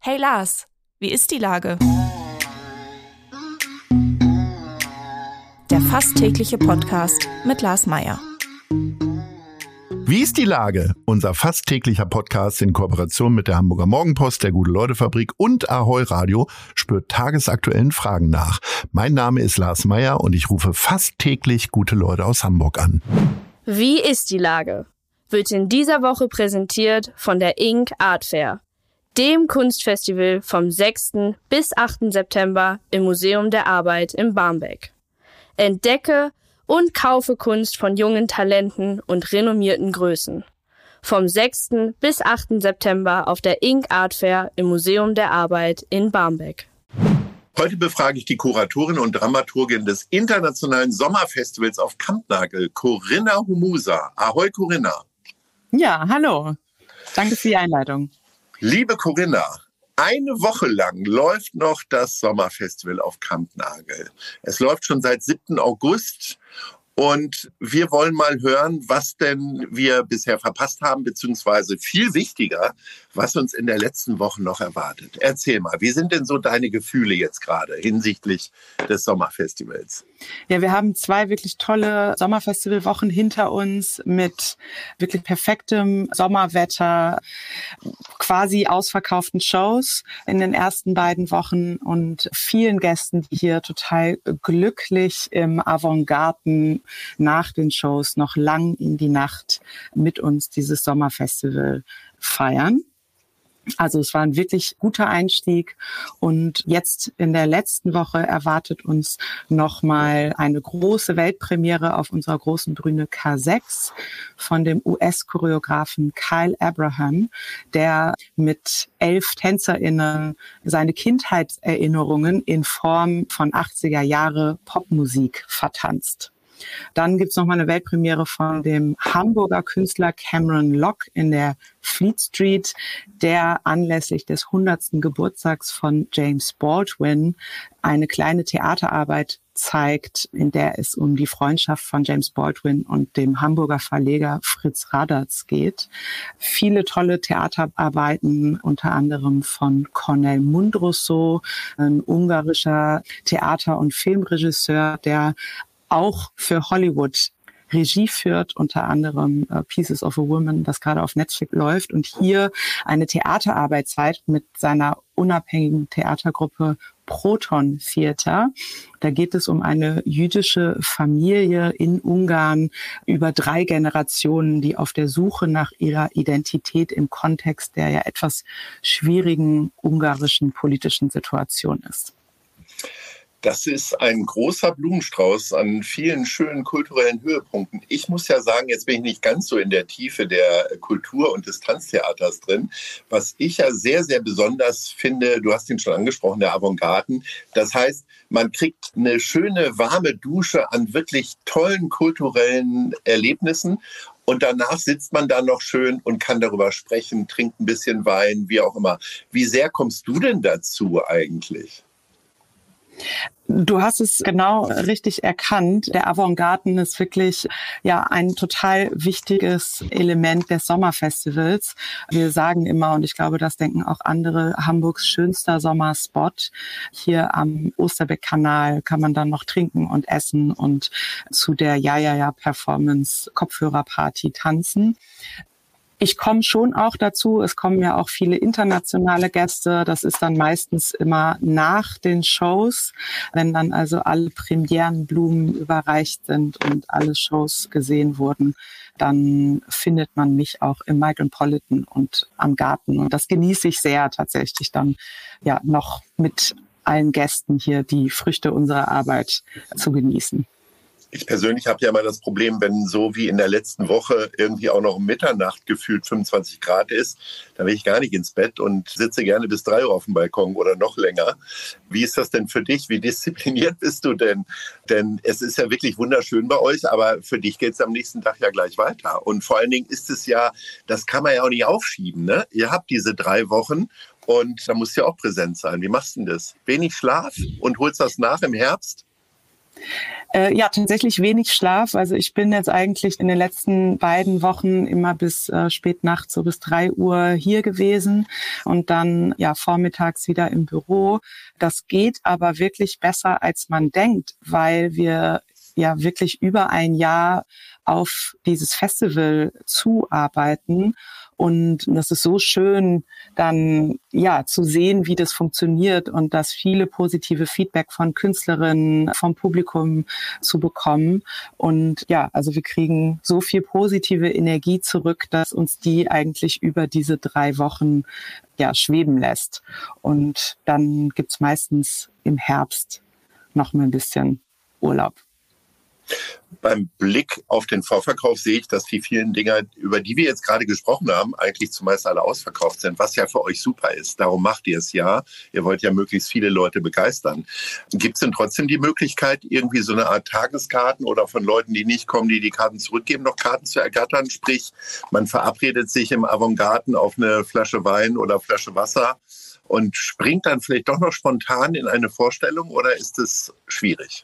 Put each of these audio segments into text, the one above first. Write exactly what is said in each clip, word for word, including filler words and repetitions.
Hey Lars, wie ist die Lage? Der fast tägliche Podcast mit Lars Meyer. Wie ist die Lage? Unser fast täglicher Podcast in Kooperation mit der Hamburger Morgenpost, der Gute-Leute-Fabrik und Ahoi Radio spürt tagesaktuellen Fragen nach. Mein Name ist Lars Meyer und ich rufe fast täglich gute Leute aus Hamburg an. Wie ist die Lage? Wird in dieser Woche präsentiert von der Ink Art Fair, dem Kunstfestival vom sechsten bis achten September im Museum der Arbeit in Barmbek. Entdecke und kaufe Kunst von jungen Talenten und renommierten Größen. Vom sechsten bis achten September auf der Ink Art Fair im Museum der Arbeit in Barmbek. Heute befrage ich die Kuratorin und Dramaturgin des Internationalen Sommerfestivals auf Kampnagel, Corinna Humusa. Ahoi, Corinna. Ja, hallo. Danke für die Einleitung. Liebe Corinna, eine Woche lang läuft noch das Sommerfestival auf Kampnagel. Es läuft schon seit siebten August und wir wollen mal hören, was denn wir bisher verpasst haben, beziehungsweise viel wichtiger, was uns in der letzten Woche noch erwartet. Erzähl mal, wie sind denn so deine Gefühle jetzt gerade hinsichtlich des Sommerfestivals? Ja, wir haben zwei wirklich tolle Sommerfestivalwochen hinter uns mit wirklich perfektem Sommerwetter, quasi ausverkauften Shows in den ersten beiden Wochen und vielen Gästen, die hier total glücklich im Avantgarden nach den Shows noch lang in die Nacht mit uns dieses Sommerfestival feiern. Also es war ein wirklich guter Einstieg und jetzt in der letzten Woche erwartet uns nochmal eine große Weltpremiere auf unserer großen Bühne K sechs von dem U S-Choreografen Kyle Abraham, der mit elf TänzerInnen seine Kindheitserinnerungen in Form von achtziger Jahre Popmusik vertanzt. Dann gibt's noch mal eine Weltpremiere von dem Hamburger Künstler Cameron Locke in der Fleet Street, der anlässlich des hundertsten Geburtstags von James Baldwin eine kleine Theaterarbeit zeigt, in der es um die Freundschaft von James Baldwin und dem Hamburger Verleger Fritz Radatz geht. Viele tolle Theaterarbeiten, unter anderem von Cornel Mundrusso, ein ungarischer Theater- und Filmregisseur, der auch für Hollywood Regie führt, unter anderem uh, Pieces of a Woman, das gerade auf Netflix läuft und hier eine Theaterarbeit zeigt mit seiner unabhängigen Theatergruppe Proton Theater. Da geht es um eine jüdische Familie in Ungarn über drei Generationen, die auf der Suche nach ihrer Identität im Kontext der ja etwas schwierigen ungarischen politischen Situation ist. Das ist ein großer Blumenstrauß an vielen schönen kulturellen Höhepunkten. Ich muss ja sagen, jetzt bin ich nicht ganz so in der Tiefe der Kultur- und des Tanztheaters drin. Was ich ja sehr, sehr besonders finde, du hast ihn schon angesprochen, der Avantgarden. Das heißt, man kriegt eine schöne, warme Dusche an wirklich tollen kulturellen Erlebnissen. Und danach sitzt man da noch schön und kann darüber sprechen, trinkt ein bisschen Wein, wie auch immer. Wie sehr kommst du denn dazu eigentlich? Du hast es genau richtig erkannt. Der Avantgarden ist wirklich ja ein total wichtiges Element des Sommerfestivals. Wir sagen immer, und ich glaube, das denken auch andere, Hamburgs schönster Sommerspot. Hier am Osterbeck-Kanal kann man dann noch trinken und essen und zu der Ja-Ja-Ja-Performance Kopfhörerparty tanzen. Ich komme schon auch dazu, es kommen ja auch viele internationale Gäste, das ist dann meistens immer nach den Shows, wenn dann also alle Premierenblumen überreicht sind und alle Shows gesehen wurden, dann findet man mich auch im Micropolitan und am Garten und das genieße ich sehr tatsächlich dann ja noch mit allen Gästen hier die Früchte unserer Arbeit zu genießen. Ich persönlich habe ja immer das Problem, wenn so wie in der letzten Woche irgendwie auch noch um Mitternacht gefühlt fünfundzwanzig Grad ist, dann will ich gar nicht ins Bett und sitze gerne bis drei Uhr auf dem Balkon oder noch länger. Wie ist das denn für dich? Wie diszipliniert bist du denn? Denn es ist ja wirklich wunderschön bei euch, aber für dich geht es am nächsten Tag ja gleich weiter. Und vor allen Dingen ist es ja, das kann man ja auch nicht aufschieben, ne? Ihr habt diese drei Wochen und da musst du ja auch präsent sein. Wie machst du denn das? Wenig Schlaf und holst das nach im Herbst? Äh, ja, tatsächlich wenig Schlaf. Also ich bin jetzt eigentlich in den letzten beiden Wochen immer bis äh, spät nachts, so bis drei Uhr hier gewesen und dann ja vormittags wieder im Büro. Das geht aber wirklich besser, als man denkt, weil wir ja wirklich über ein Jahr auf dieses Festival zuarbeiten. Und das ist so schön, dann ja zu sehen, wie das funktioniert und das viele positive Feedback von Künstlerinnen, vom Publikum zu bekommen. Und ja, also wir kriegen so viel positive Energie zurück, dass uns die eigentlich über diese drei Wochen ja schweben lässt. Und dann gibt's meistens im Herbst noch mal ein bisschen Urlaub. Beim Blick auf den Vorverkauf sehe ich, dass die vielen Dinger, über die wir jetzt gerade gesprochen haben, eigentlich zumeist alle ausverkauft sind, was ja für euch super ist. Darum macht ihr es ja. Ihr wollt ja möglichst viele Leute begeistern. Gibt es denn trotzdem die Möglichkeit, irgendwie so eine Art Tageskarten oder von Leuten, die nicht kommen, die die Karten zurückgeben, noch Karten zu ergattern? Sprich, man verabredet sich im Avantgarden auf eine Flasche Wein oder Flasche Wasser und springt dann vielleicht doch noch spontan in eine Vorstellung, oder ist es schwierig?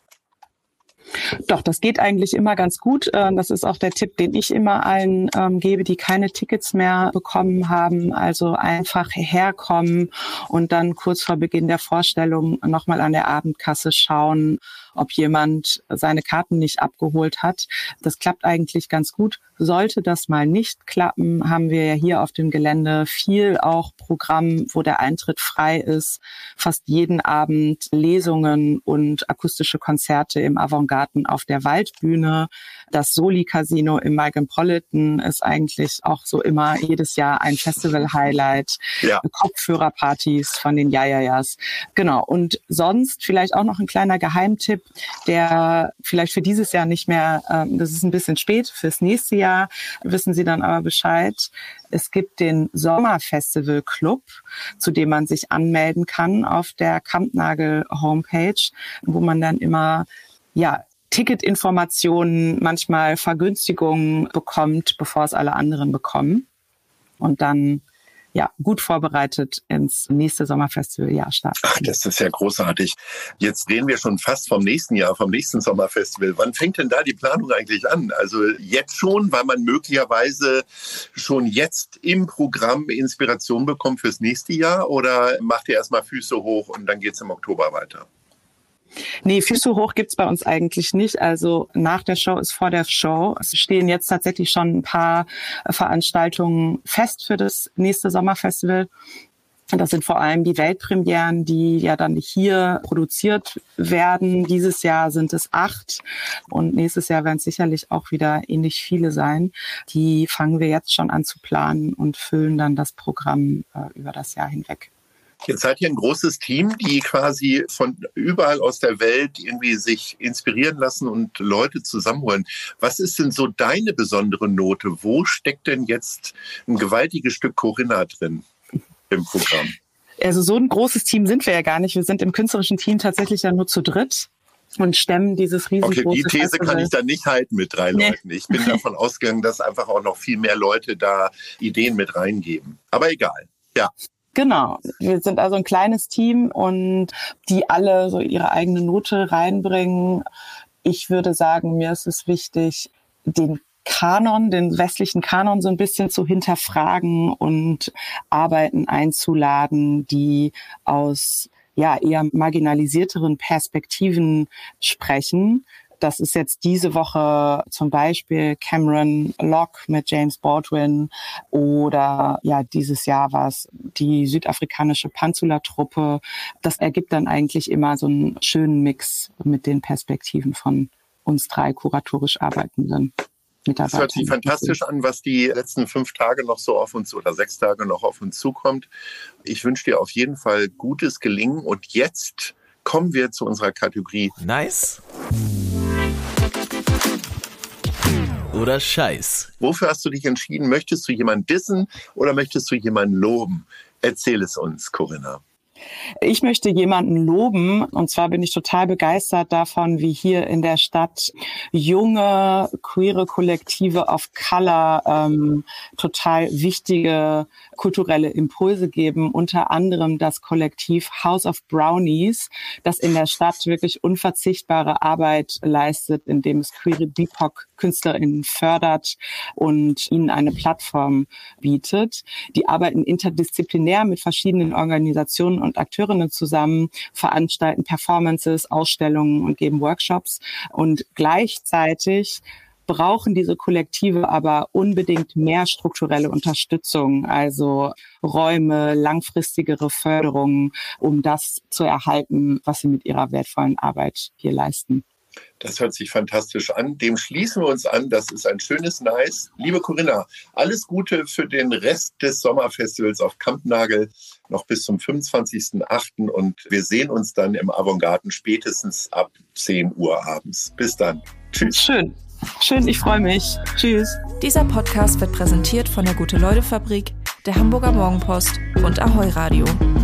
Doch, das geht eigentlich immer ganz gut. Das ist auch der Tipp, den ich immer allen ähm, gebe, die keine Tickets mehr bekommen haben. Also einfach herkommen und dann kurz vor Beginn der Vorstellung nochmal an der Abendkasse schauen, ob jemand seine Karten nicht abgeholt hat. Das klappt eigentlich ganz gut. Sollte das mal nicht klappen, haben wir ja hier auf dem Gelände viel auch Programm, wo der Eintritt frei ist. Fast jeden Abend Lesungen und akustische Konzerte im Avantgarden auf der Waldbühne. Das Soli-Casino im Metropolitan ist eigentlich auch so immer jedes Jahr ein Festival-Highlight. Ja. Kopfhörerpartys von den Ja-Ja-Ja's. Genau. Und sonst vielleicht auch noch ein kleiner Geheimtipp, der vielleicht für dieses Jahr nicht mehr, ähm, das ist ein bisschen spät, fürs nächste Jahr wissen Sie dann aber Bescheid. Es gibt den Sommerfestival Club, zu dem man sich anmelden kann auf der Kampnagel Homepage, wo man dann immer, ja, Ticketinformationen, manchmal Vergünstigungen bekommt, bevor es alle anderen bekommen. Und dann ja, gut vorbereitet ins nächste Sommerfestivaljahr starten. Ach, das ist ja großartig. Jetzt reden wir schon fast vom nächsten Jahr, vom nächsten Sommerfestival. Wann fängt denn da die Planung eigentlich an? Also jetzt schon, weil man möglicherweise schon jetzt im Programm Inspiration bekommt fürs nächste Jahr, oder macht ihr erstmal Füße hoch und dann geht's im Oktober weiter? Nee, Füße hoch gibt's bei uns eigentlich nicht. Also nach der Show ist vor der Show. Es stehen jetzt tatsächlich schon ein paar Veranstaltungen fest für das nächste Sommerfestival. Das sind vor allem die Weltpremieren, die ja dann hier produziert werden. Dieses Jahr sind es acht und nächstes Jahr werden es sicherlich auch wieder ähnlich viele sein. Die fangen wir jetzt schon an zu planen und füllen dann das Programm äh, über das Jahr hinweg. Jetzt seid ihr ein großes Team, die quasi von überall aus der Welt irgendwie sich inspirieren lassen und Leute zusammenholen. Was ist denn so deine besondere Note? Wo steckt denn jetzt ein gewaltiges Stück Corinna drin im Programm? Also so ein großes Team sind wir ja gar nicht. Wir sind im künstlerischen Team tatsächlich ja nur zu dritt und stemmen dieses riesengroße Okay, die These Festival. kann ich da nicht halten mit drei nee. Leuten. Ich bin davon ausgegangen, dass einfach auch noch viel mehr Leute da Ideen mit reingeben. Aber egal, ja. Genau. Wir sind also ein kleines Team und die alle so ihre eigene Note reinbringen. Ich würde sagen, mir ist es wichtig, den Kanon, den westlichen Kanon so ein bisschen zu hinterfragen und Arbeiten einzuladen, die aus ja eher marginalisierteren Perspektiven sprechen. Das ist jetzt diese Woche zum Beispiel Cameron Locke mit James Baldwin oder ja dieses Jahr war es die südafrikanische Panzula-Truppe. Das ergibt dann eigentlich immer so einen schönen Mix mit den Perspektiven von uns drei kuratorisch arbeitenden Mitarbeitern. Das hört sich fantastisch an, was die letzten fünf Tage noch so auf uns oder sechs Tage noch auf uns zukommt. Ich wünsche dir auf jeden Fall gutes Gelingen und jetzt kommen wir zu unserer Kategorie Nice oder Scheiß. Wofür hast du dich entschieden? Möchtest du jemanden dissen oder möchtest du jemanden loben? Erzähl es uns, Corinna. Ich möchte jemanden loben, und zwar bin ich total begeistert davon, wie hier in der Stadt junge, queere Kollektive of Color ähm, total wichtige kulturelle Impulse geben, unter anderem das Kollektiv House of Brownies, das in der Stadt wirklich unverzichtbare Arbeit leistet, indem es queere B I P O C-KünstlerInnen fördert und ihnen eine Plattform bietet. Die arbeiten interdisziplinär mit verschiedenen Organisationen und Akteurinnen zusammen, veranstalten Performances, Ausstellungen und geben Workshops. Und gleichzeitig brauchen diese Kollektive aber unbedingt mehr strukturelle Unterstützung, also Räume, langfristigere Förderungen, um das zu erhalten, was sie mit ihrer wertvollen Arbeit hier leisten. Das hört sich fantastisch an. Dem schließen wir uns an. Das ist ein schönes Nice. Liebe Corinna, alles Gute für den Rest des Sommerfestivals auf Kampnagel noch bis zum fünfundzwanzigsten achten und wir sehen uns dann im Avantgarden spätestens ab zehn Uhr abends. Bis dann. Tschüss. Schön. Schön, ich freue mich. Tschüss. Dieser Podcast wird präsentiert von der Gute-Leute-Fabrik, der Hamburger Morgenpost und Ahoi Radio.